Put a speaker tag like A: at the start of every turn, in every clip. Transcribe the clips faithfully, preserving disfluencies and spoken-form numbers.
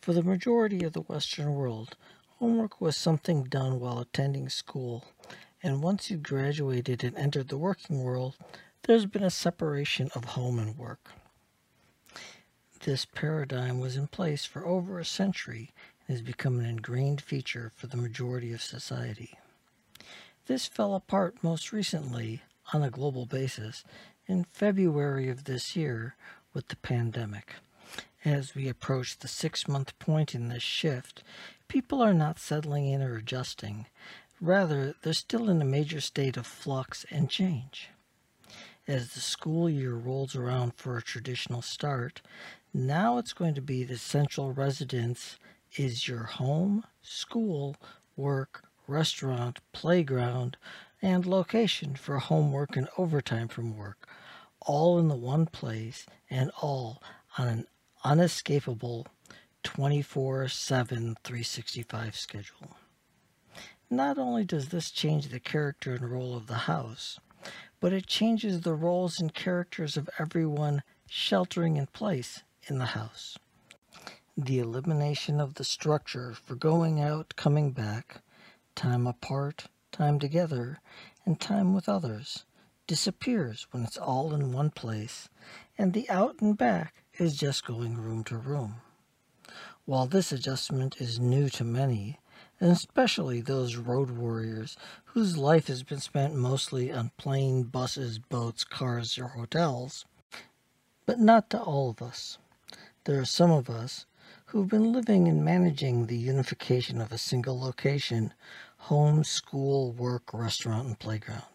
A: For the majority of the Western world, homework was something done while attending school, and once you graduated and entered the working world, there's been a separation of home and work. This paradigm was in place for over a century and has become an ingrained feature for the majority of society. This fell apart most recently, on a global basis, in February of this year with the pandemic. As we approach the six-month point in this shift, people are not settling in or adjusting. Rather, they're still in a major state of flux and change. As the school year rolls around for a traditional start, now it's going to be the central residence is your home, school, work, restaurant, playground, and location for homework and overtime from work, all in the one place and all on an unescapable twenty-four seven, three sixty-five schedule. Not only does this change the character and role of the house, but it changes the roles and characters of everyone sheltering in place in the house. The elimination of the structure for going out, coming back, time apart, time together, and time with others disappears when it's all in one place, and the out and back is just going room to room. While this adjustment is new to many, and especially those road warriors whose life has been spent mostly on plane, buses, boats, cars, or hotels, but not to all of us. There are some of us who've been living and managing the unification of a single location, home, school, work, restaurant, and playground.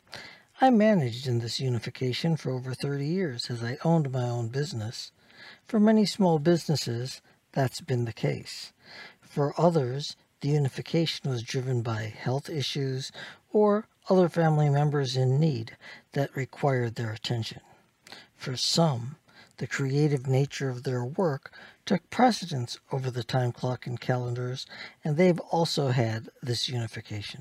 A: I managed in this unification for over thirty years as I owned my own business. For many small businesses, that's been the case. For others, the unification was driven by health issues or other family members in need that required their attention. For some, the creative nature of their work took precedence over the time clock and calendars, and they've also had this unification.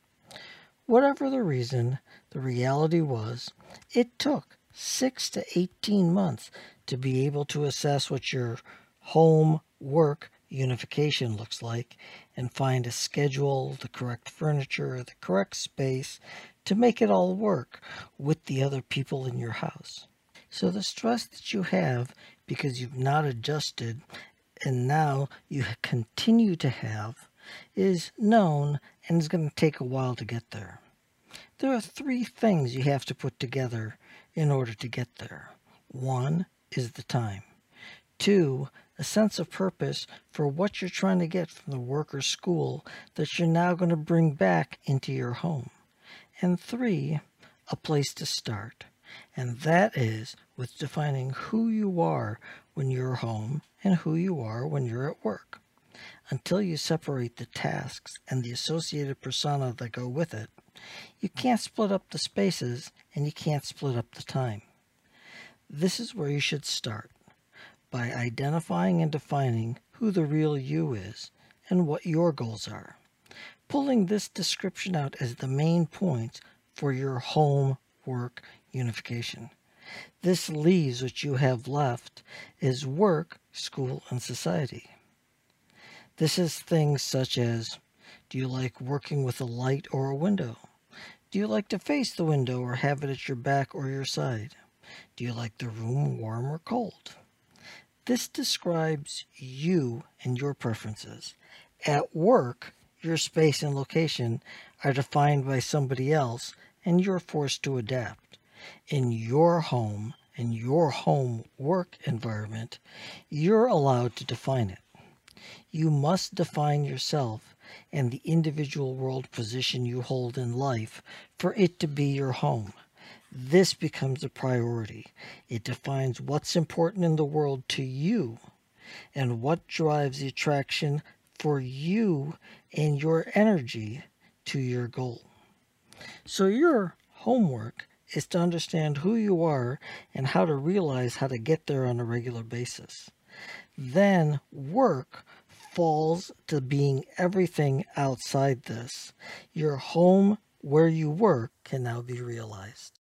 A: Whatever the reason, the reality was it took six to eighteen months to be able to assess what your home-work unification looks like and find a schedule, the correct furniture, the correct space to make it all work with the other people in your house. So the stress that you have because you've not adjusted and now you continue to have is known and is going to take a while to get there. There are three things you have to put together in order to get there. One is the time. Two, a sense of purpose for what you're trying to get from the work or school that you're now going to bring back into your home. And three, a place to start. And that is with defining who you are when you're home and who you are when you're at work. Until you separate the tasks and the associated persona that go with it, you can't split up the spaces and you can't split up the time. This is where you should start, by identifying and defining who the real you is and what your goals are. Pulling this description out as the main point for your home-work unification. This leaves what you have left is work, school, and society. This is things such as, do you like working with a light or a window? Do you like to face the window or have it at your back or your side? Do you like the room warm or cold? This describes you and your preferences. At work, your space and location are defined by somebody else and you're forced to adapt. In your home and your home work environment, you're allowed to define it. You must define yourself and the individual world position you hold in life for it to be your home. This becomes a priority. It defines what's important in the world to you and what drives the attraction for you and your energy to your goal. So your homework is to understand who you are and how to realize how to get there on a regular basis. Then work falls to being everything outside this. Your home where you work can now be realized.